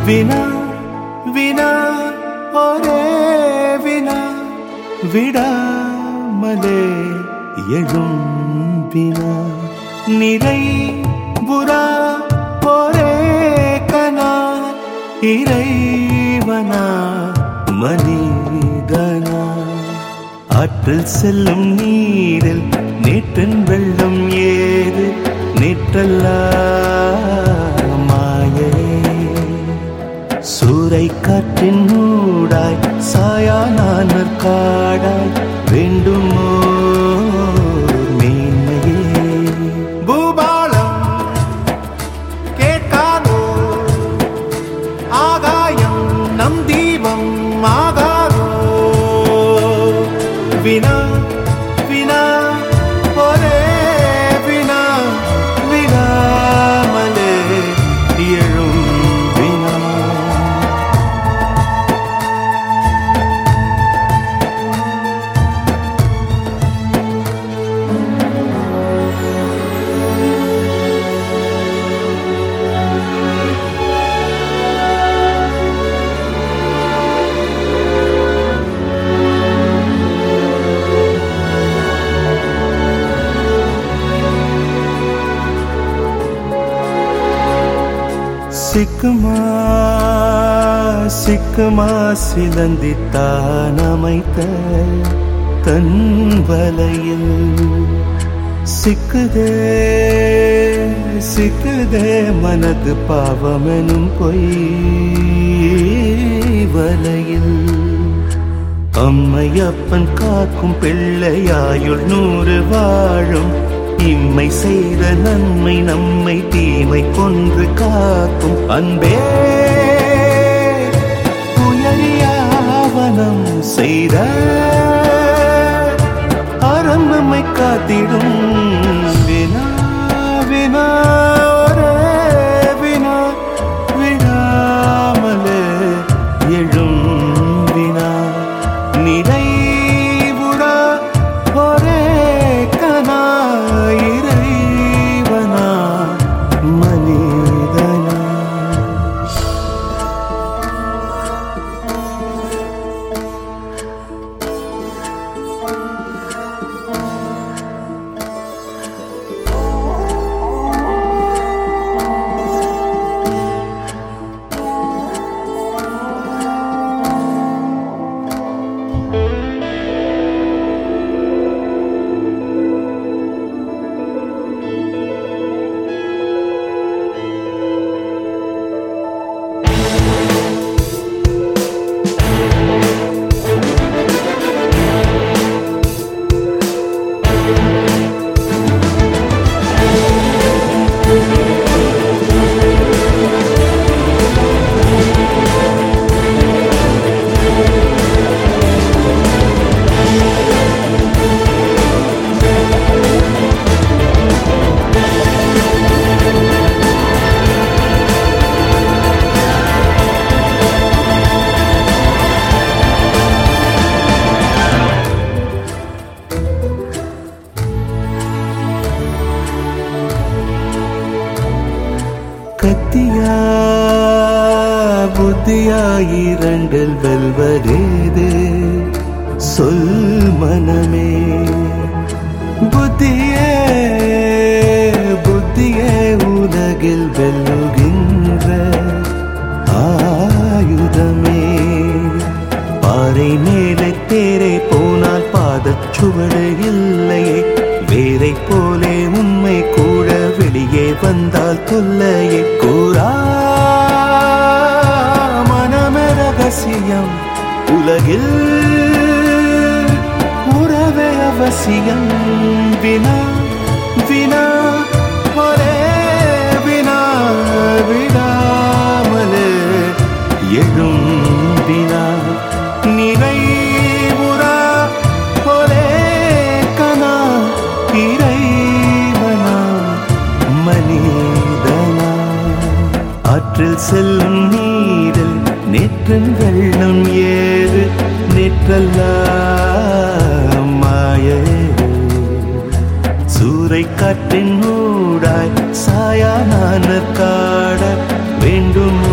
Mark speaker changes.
Speaker 1: வினா வினா ஒரே வினா விடாமலே எழும் வினா நிறை புறா ஒரே கனா இறைவனா மனிதனா ஆற்றில் செல்லும் நீரில் நீற்றின் வெள்ளம் ஏது நீற்றல்லா மாயே சூறை காற்றின் ஊடாய் சாயா நானர் காடாய் வேண்டுமோ மேன்மையே பூபாலம் கேட்காதோ ஆகாயம் நம் தீபம் ஆகாதோ வினா வினா ஒரே வினா விடாமலே எழும் வினா சிக்குமா சிக்குமா சிலந்தித்தான் அமைத்த தன் வலையில் சிக்குதே சிக்குதே மனது பாவமெனும் பொய் வலையில் அம்மையப்பன் காக்கும் பிள்ளையாயுள் 100 வாழும் இம்மை செய்த நன்மை நம்மை தீமை கொன்று காக்கும் அன்பே உயரியாவனம் செய்த அறம் நம்மை காத்திடும் வினா வினா ஒரே வினா விடாமலே எழும் வினா நிறைவுடா ஒரே கனா இறைவனா மனிதனா கத்தியா புத்தியா இரண்டில் வெல்வதேது சொல் மனமே புத்தியே புத்தியே உலகில் வெல்லுகின்ற ஆயுதமே பாறை மேலே தேரே போனால் பாதச்சுவடு இல்லையே வேரை போலே உண்மை கூட வெளியே வந்தால் தொல்லையே கூறா மனமே ரகசியம் உலகில் உறவே அவசியம் வினா வினா ஒரே வினா விடாமலே எழும் வினா நிறைவுறா ஒரே கனா இறைவனா மனிதனா ஆற்றில் செல்லும் நீரில் நேற்றின் வெள்ளம் ஏது நேற்றல்லா மாயே சூறை காற்றின் ஊடாய் சாயா நானர் காட வேண்டும்